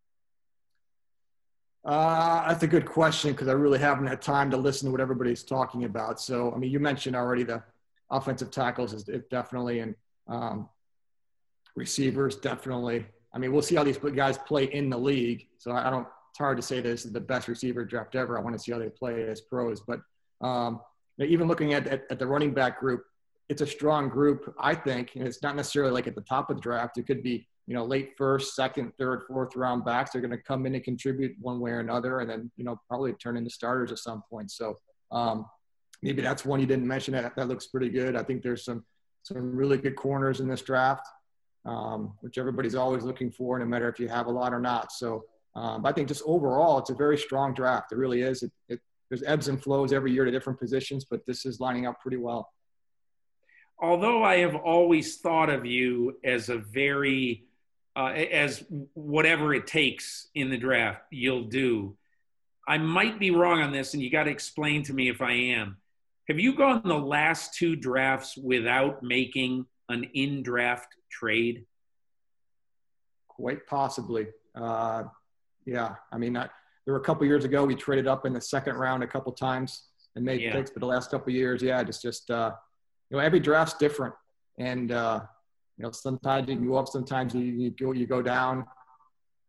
Uh, that's a good question because I really haven't had time to listen to what everybody's talking about. So, I mean, you mentioned already the offensive tackles is definitely, and um, receivers definitely. I mean, we'll see how these guys play in the league. So I don't, it's hard to say this is the best receiver draft ever. I want to see how they play as pros. But um, even looking at, at, at the running back group, it's a strong group, I think. And it's not necessarily like at the top of the draft. It could be, you know, late first, second, third, fourth round backs. They're going to come in and contribute one way or another, and then, you know, probably turn into starters at some point. So um, maybe that's one you didn't mention. That that looks pretty good. I think there's some some really good corners in this draft, um, which everybody's always looking for, no matter if you have a lot or not. So um, I think just overall, it's a very strong draft. It really is. It, it, there's ebbs and flows every year to different positions, but this is lining up pretty well. Although I have always thought of you as a very Uh, as whatever it takes in the draft, you'll do. I might be wrong on this, and you got to explain to me if I am. Have you gone the last two drafts without making an in-draft trade? Quite possibly. Uh, yeah. I mean, I, there were a couple years ago we traded up in the second round a couple times and made yeah. picks, but the last couple of years, yeah, just just uh, you know, every draft's different, and uh, you know, sometimes you can go up, sometimes you, you go you go down. But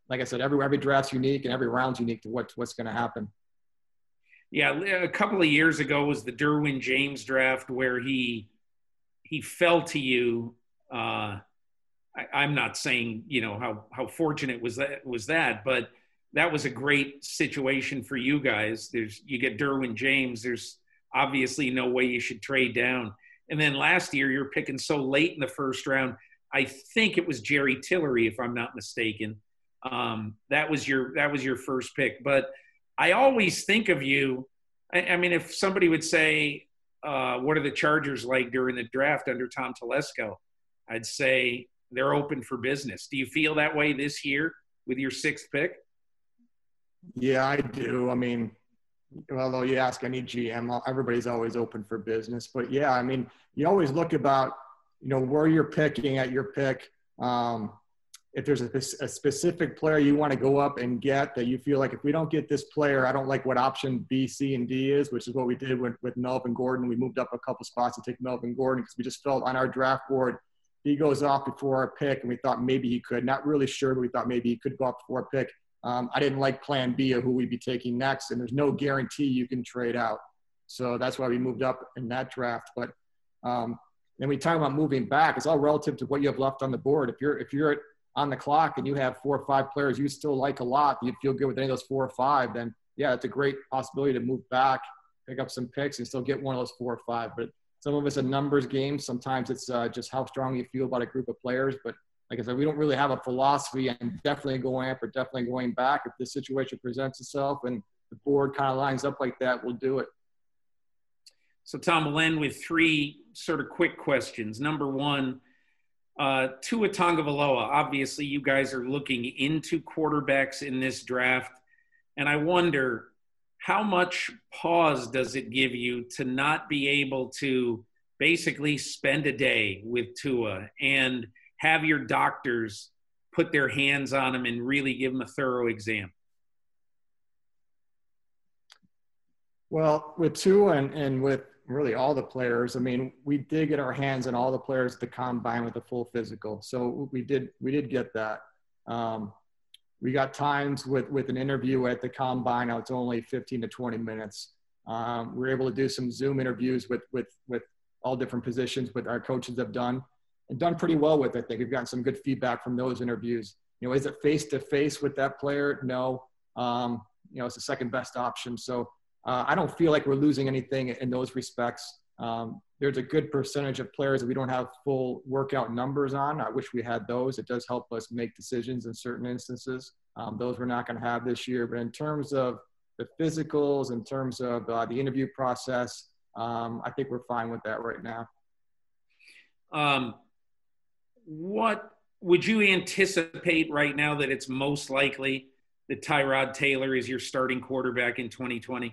like I said, every every draft's unique and every round's unique to what what's going to happen. Yeah, a couple of years ago was the Derwin James draft where he he fell to you. Uh, I, I'm not saying you know how how fortunate was that was that, but that was a great situation for you guys. There's you get Derwin James. There's obviously no way you should trade down. And then last year you're picking so late in the first round. I think it was Jerry Tillery, if I'm not mistaken. Um, that was your that was your first pick, but I always think of you. I, I mean, if somebody would say, uh, what are the Chargers like during the draft under Tom Telesco? I'd say they're open for business. Do you feel that way this year with your sixth pick? Yeah, I do. I mean, although you ask any G M, everybody's always open for business. But yeah, I mean, you always look about, you know, where you're picking at your pick. Um, if there's a, a specific player you want to go up and get that you feel like if we don't get this player, I don't like what option B, C, and D is, which is what we did with, with Melvin Gordon. We moved up a couple spots to take Melvin Gordon because we just felt on our draft board, he goes off before our pick, and we thought maybe he could. Not really sure, but we thought maybe he could go off before our pick. Um, I didn't like plan B of who we'd be taking next, and there's no guarantee you can trade out. So that's why we moved up in that draft. But um, then we talk about moving back. It's all relative to what you have left on the board. If you're if you're on the clock and you have four or five players you still like a lot, you feel good with any of those four or five, then yeah, it's a great possibility to move back, pick up some picks, and still get one of those four or five. But some of it's a numbers game. Sometimes it's uh, just how strong you feel about a group of players. But like I said, we don't really have a philosophy and definitely going up or definitely going back. If this situation presents itself and the board kind of lines up like that, we'll do it. So Tom, we'll end with three sort of quick questions. Number one, uh, Tua Tagovailoa. Obviously, you guys are looking into quarterbacks in this draft. And I wonder, how much pause does it give you to not be able to basically spend a day with Tua and have your doctors put their hands on him and really give him a thorough exam? Well, with Tua and, and with really all the players, I mean, we did get our hands on all the players at the combine with a full physical. So we did, we did get that. Um, we got times with, with an interview at the combine. Now it's only fifteen to twenty minutes. Um, we were able to do some Zoom interviews with, with, with all different positions with our coaches have done and done pretty well with. I think we've gotten some good feedback from those interviews. You know, is it face to face with that player? No. Um, you know, it's the second best option. So uh, I don't feel like we're losing anything in those respects. Um, there's a good percentage of players that we don't have full workout numbers on. I wish we had those. It does help us make decisions in certain instances. Um, those we're not going to have this year. But in terms of the physicals, in terms of uh, the interview process, um, I think we're fine with that right now. Um, what would you anticipate right now that it's most likely that Tyrod Taylor is your starting quarterback in twenty twenty?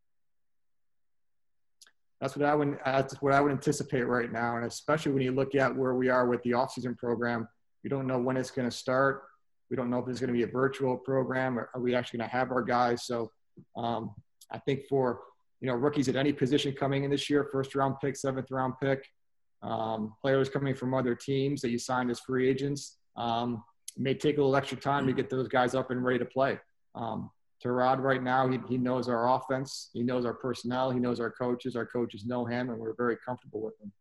That's what I would, that's what I would anticipate right now. And especially when you look at where we are with the offseason program, we don't know when it's going to start. We don't know if it's going to be a virtual program or are we actually going to have our guys. So um, I think for, you know, rookies at any position coming in this year, first round pick, seventh round pick, um, players coming from other teams that you signed as free agents, um, it may take a little extra time to get those guys up and ready to play. Um, Tyrod right now, he, he knows our offense. He knows our personnel. He knows our coaches. Our coaches know him, and we're very comfortable with him.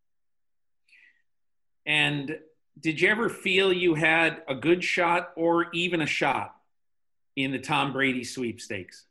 And did you ever feel you had a good shot or even a shot in the Tom Brady sweepstakes?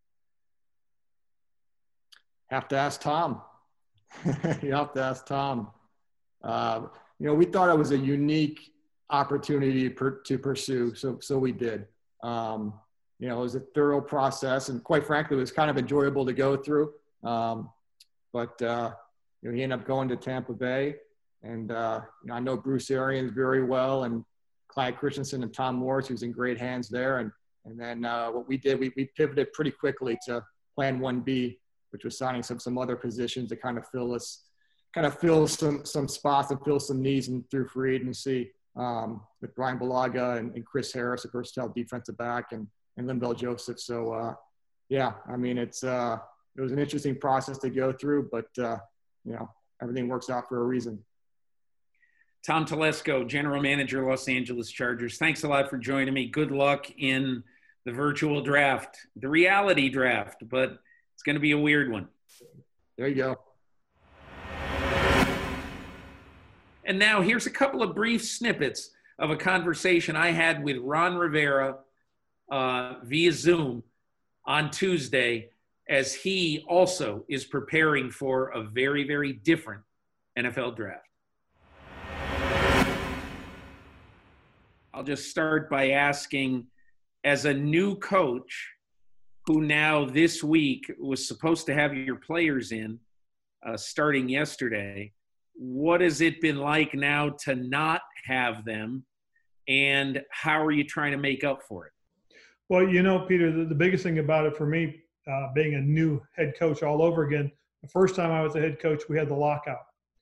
Have to ask Tom. You have to ask Tom. Uh, you know, we thought it was a unique opportunity per, to pursue, so so we did. Um, You know, it was a thorough process, and quite frankly, it was kind of enjoyable to go through. Um, but uh, you know, he ended up going to Tampa Bay, and uh, you know, I know Bruce Arians very well, and Clyde Christensen and Tom Morris, who's in great hands there. And and then uh, what we did, we we pivoted pretty quickly to Plan one B, which was signing some some other positions to kind of fill us, kind of fill some some spots and fill some needs and through free agency um, with Brian Bulaga and, and Chris Harris, a versatile defensive back, and and Linval Joseph. So, uh, yeah, I mean, it's uh, it was an interesting process to go through, but, uh, you know, everything works out for a reason. Tom Telesco, General Manager, Los Angeles Chargers. Thanks a lot for joining me. Good luck in the virtual draft, the reality draft, but it's going to be a weird one. There you go. And now here's a couple of brief snippets of a conversation I had with Ron Rivera uh, via Zoom on Tuesday, as he also is preparing for a very, very different N F L draft. I'll just start by asking, as a new coach who now this week was supposed to have your players in uh, starting yesterday, what has it been like now to not have them, and how are you trying to make up for it? Well, you know, Peter, the, the biggest thing about it for me, uh, being a new head coach all over again, the first time I was a head coach, we had the lockout.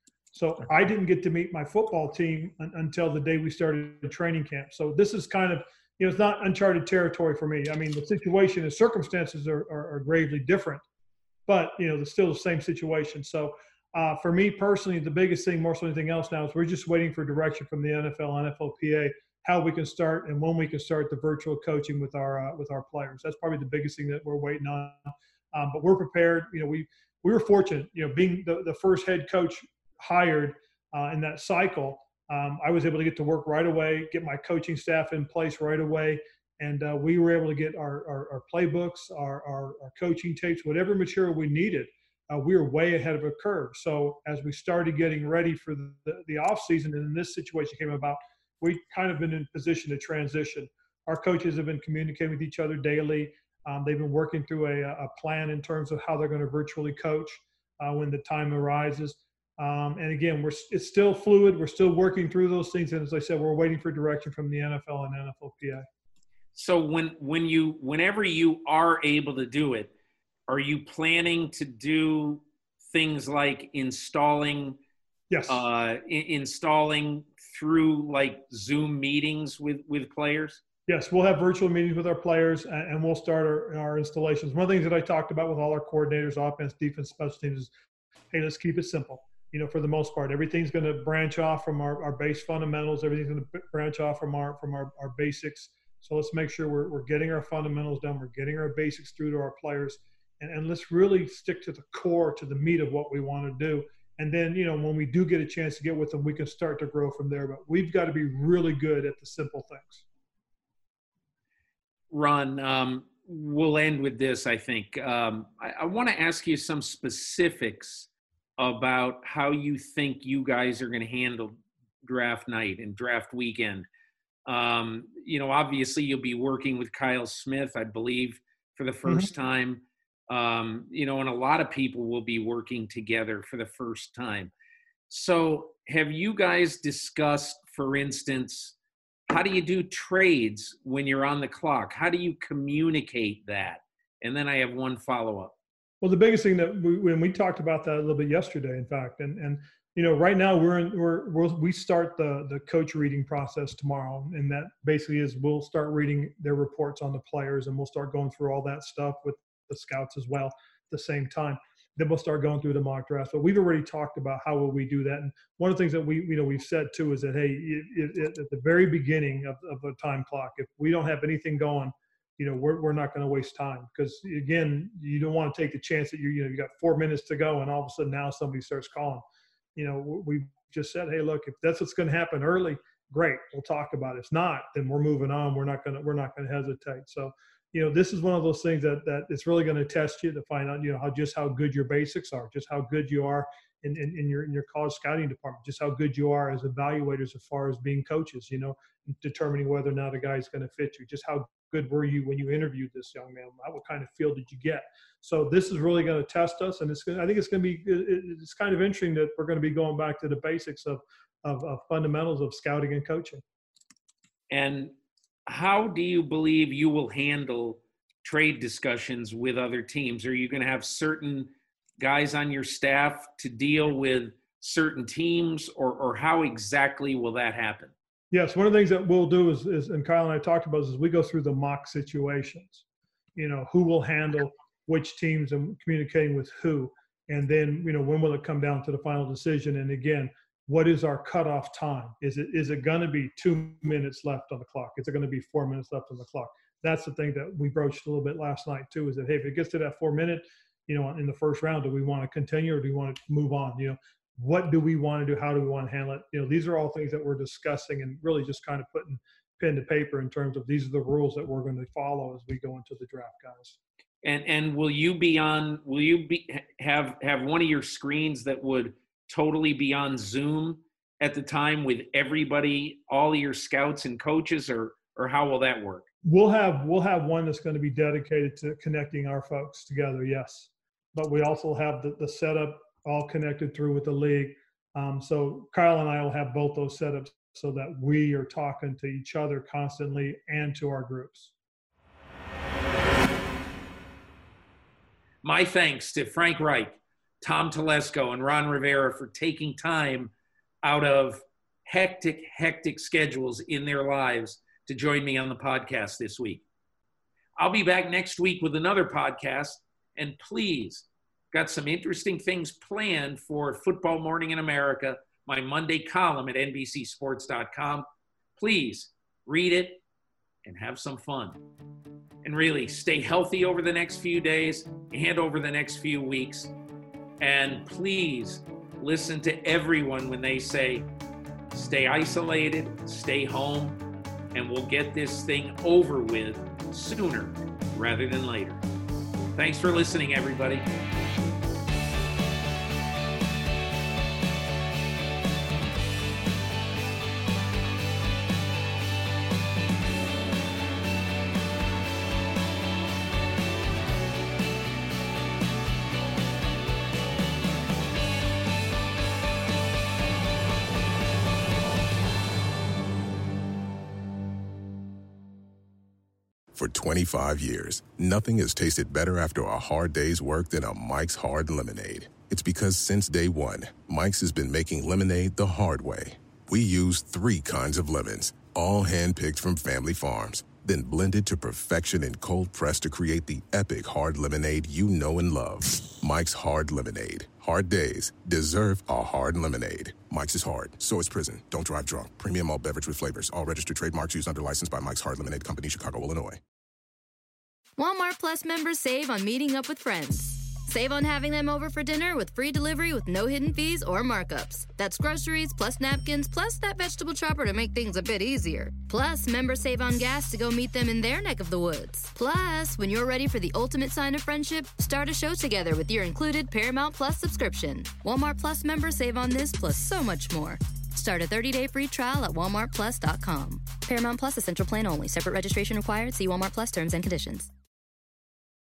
So I didn't get to meet my football team un- until the day we started the training camp. So this is kind of, you know, it's not uncharted territory for me. I mean, the situation, the circumstances are, are, are gravely different, but, you know, it's still the same situation. So uh, for me personally, the biggest thing more so than anything else now is we're just waiting for direction from the N F L, N F L P A, how we can start and when we can start the virtual coaching with our uh, with our players. That's probably the biggest thing that we're waiting on. Um, but we're prepared. You know, we we were fortunate. You know, being the, the first head coach hired uh, in that cycle, um, I was able to get to work right away, get my coaching staff in place right away, and uh, we were able to get our our, our playbooks, our, our our coaching tapes, whatever material we needed. Uh, we were way ahead of a curve. So as we started getting ready for the, the, the off season, and this situation came about, we've kind of been in position to transition. Our coaches have been communicating with each other daily. Um, they've been working through a, a plan in terms of how they're going to virtually coach uh, when the time arises. Um, and again, we're it's still fluid. We're still working through those things. And as I said, we're waiting for direction from the N F L and N F L P A. So when when you whenever you are able to do it, are you planning to do things like installing Yes. Uh, in, installing through like Zoom meetings with, with players? Yes, we'll have virtual meetings with our players, and, and we'll start our, our installations. One of the things that I talked about with all our coordinators, offense, defense, special teams is, hey, let's keep it simple. You know, for the most part, everything's going to branch off from our, our base fundamentals. Everything's going to branch off from our from our, our basics. So let's make sure we're, we're getting our fundamentals done. We're getting our basics through to our players. And, and let's really stick to the core, to the meat of what we want to do. And then, you know, when we do get a chance to get with them, we can start to grow from there. But we've got to be really good at the simple things. Ron, um, we'll end with this, I think. Um, I, I want to ask you some specifics about how you think you guys are going to handle draft night and draft weekend. Um, you know, obviously you'll be working with Kyle Smith, I believe, for the first mm-hmm. time. Um, you know, and a lot of people will be working together for the first time. So have you guys discussed, for instance, how do you do trades when you're on the clock? How do you communicate that? And then I have one follow-up. Well, the biggest thing that we, when we talked about that a little bit yesterday, in fact, and, and you know, right now we're in, we're, we're we start the the coach reading process tomorrow, and that basically is we'll start reading their reports on the players, and we'll start going through all that stuff with the scouts as well at the same time. Then we'll start going through the mock drafts. But we've already talked about how will we do that. And one of the things that we, you know, we've said too is that, hey, it, it, at the very beginning of, of a time clock, if we don't have anything going, you know, we're we're not going to waste time, because again, you don't want to take the chance that you you know you got four minutes to go and all of a sudden now somebody starts calling. You know, we just said, hey, look, if that's what's going to happen early, great, we'll talk about it. If not, then we're moving on. We're not going to we're not going to hesitate. So, you know, this is one of those things that that it's really going to test you to find out, you know, how just how good your basics are, just how good you are in, in, in your in your college scouting department, just how good you are as evaluators as far as being coaches, you know, determining whether or not a guy's going to fit you, just how good were you when you interviewed this young man, what kind of feel did you get? So this is really going to test us, and it's going I think it's going to be it's kind of interesting that we're going to be going back to the basics of of, of fundamentals of scouting and coaching. And how do you believe you will handle trade discussions with other teams? Are you going to have certain guys on your staff to deal with certain teams, or, or how exactly will that happen? Yes, one of the things that we'll do is, is, and Kyle and I talked about this, is we go through the mock situations. You know, who will handle which teams and communicating with who. And then, you know, when will it come down to the final decision? And again, what is our cutoff time? Is it is it going to be two minutes left on the clock? Is it going to be four minutes left on the clock? That's the thing that we broached a little bit last night too, is that, hey, if it gets to that four minute, you know, in the first round, do we want to continue or do we want to move on? You know, what do we want to do? How do we want to handle it? You know, these are all things that we're discussing and really just kind of putting pen to paper in terms of these are the rules that we're going to follow as we go into the draft, guys. And and will you be on, will you be have have one of your screens that would totally be on Zoom at the time with everybody, all of your scouts and coaches, or or how will that work? We'll have we'll have one that's going to be dedicated to connecting our folks together, yes. But we also have the, the setup all connected through with the league. Um, so Kyle and I will have both those setups so that we are talking to each other constantly and to our groups. My thanks to Frank Reich, Tom Telesco, and Ron Rivera for taking time out of hectic, hectic schedules in their lives to join me on the podcast this week. I'll be back next week with another podcast, and please, got some interesting things planned for Football Morning in America, my Monday column at N B C sports dot com. Please read it and have some fun. And really, stay healthy over the next few days and over the next few weeks. And please listen to everyone when they say, stay isolated, stay home, and we'll get this thing over with sooner rather than later. Thanks for listening, everybody. For twenty-five years, nothing has tasted better after a hard day's work than a Mike's Hard Lemonade. It's because since day one, Mike's has been making lemonade the hard way. We use three kinds of lemons, all hand-picked from family farms, then blended to perfection and cold-pressed to create the epic hard lemonade you know and love. Mike's Hard Lemonade. Hard days deserve a hard lemonade. Mike's is hard, so is prison. Don't drive drunk. Premium malt beverage with flavors. All registered trademarks used under license by Mike's Hard Lemonade Company, Chicago, Illinois. Walmart Plus members save on meeting up with friends. Save on having them over for dinner with free delivery with no hidden fees or markups. That's groceries, plus napkins, plus that vegetable chopper to make things a bit easier. Plus, members save on gas to go meet them in their neck of the woods. Plus, when you're ready for the ultimate sign of friendship, start a show together with your included Paramount Plus subscription. Walmart Plus members save on this plus so much more. Start a thirty-day free trial at walmart plus dot com. Paramount Plus Essential Plan only. Separate registration required. See Walmart Plus terms and conditions.